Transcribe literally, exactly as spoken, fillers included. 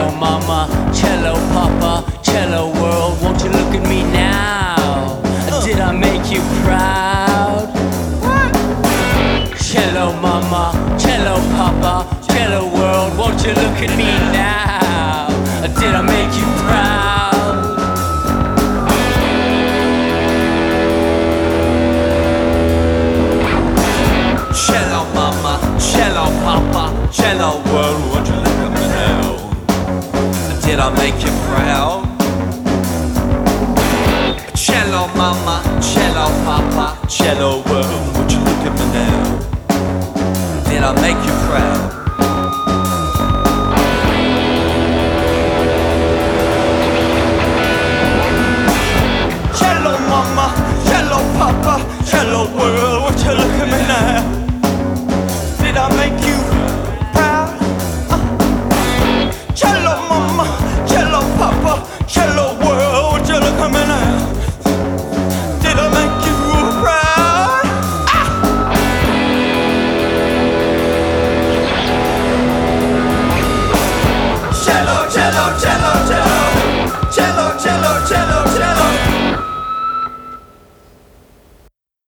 Cello mama, cello papa, cello world, won't you look at me now? Did I make you proud? Cello mama, cello papa, cello world, won't you look at me now? Did I make you proud? Cello mama, cello papa, cello world, won't you look at me now? Did I make you proud? Cello mama, cello papa, cello world, won't you look at me now? Did I make you proud?